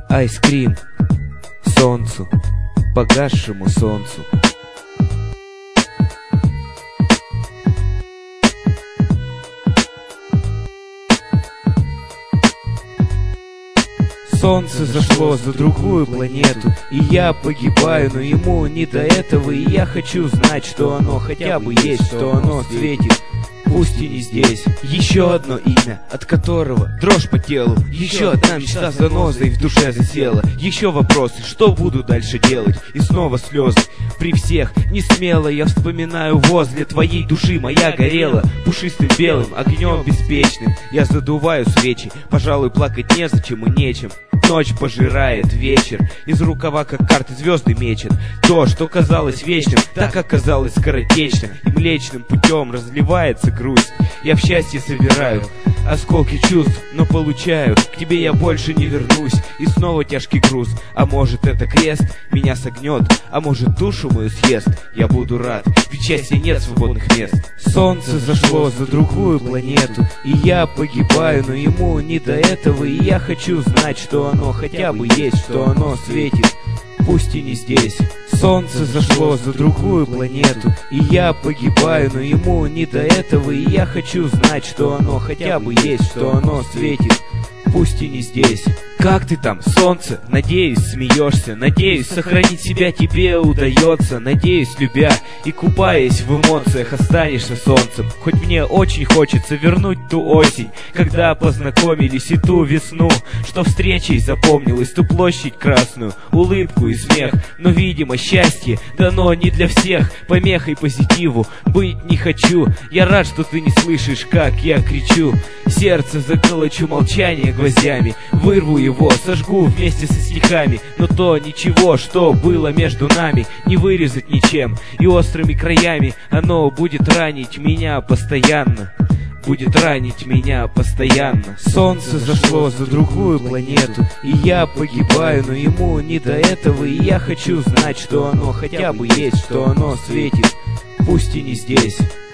Айскрим солнцу, погасшему солнцу. Солнце зашло за другую планету, и я погибаю, но ему не до этого. И я хочу знать, что оно хотя бы есть, что оно светит, пусть и не здесь. Еще одно имя, от которого дрожь по телу. Еще одна мечта занозой в душе засела. Еще вопросы, что буду дальше делать? И снова слезы при всех. Не смело я вспоминаю, возле твоей души моя горела пушистым белым огнем беспечным. Я задуваю свечи, пожалуй, плакать незачем и нечем. Ночь пожирает вечер, из рукава как карты звезды мечет. То, что казалось вечным, так оказалось скоротечным. И млечным путем разливается грусть. Я в счастье собираю осколки чувств, но получаю, к тебе я больше не вернусь. И снова тяжкий груз, а может это крест меня согнет, а может душу мою съест. Я буду рад, ведь счастья нет свободных мест. Солнце зашло за другую планету, и я погибаю, но ему не до этого. И я хочу знать, что оно хотя бы есть, что оно светит, пусть и не здесь. Солнце зашло за другую планету, и я погибаю, но ему не до этого. И я хочу знать, что оно хотя бы есть, что оно светит, пусть и не здесь. Как ты там, солнце? Надеюсь, смеешься. Надеюсь, сохранить себя тебе удается. Надеюсь, любя и купаясь в эмоциях, останешься солнцем. Хоть мне очень хочется вернуть ту осень, когда познакомились, и ту весну, что встречей запомнилась, ту площадь красную, улыбку и смех. Но, видимо, счастье дано не для всех. Помехой позитиву быть не хочу. Я рад, что ты не слышишь, как я кричу. Сердце заколочу молчание гвоздями, вырву его, сожгу вместе со стихами. Но то ничего, что было между нами, не вырезать ничем, и острыми краями оно будет ранить меня постоянно. Будет ранить меня постоянно. Солнце зашло за другую планету, и я погибаю, но ему не до этого. И я хочу знать, что оно хотя бы есть, что оно светит, пусть и не здесь.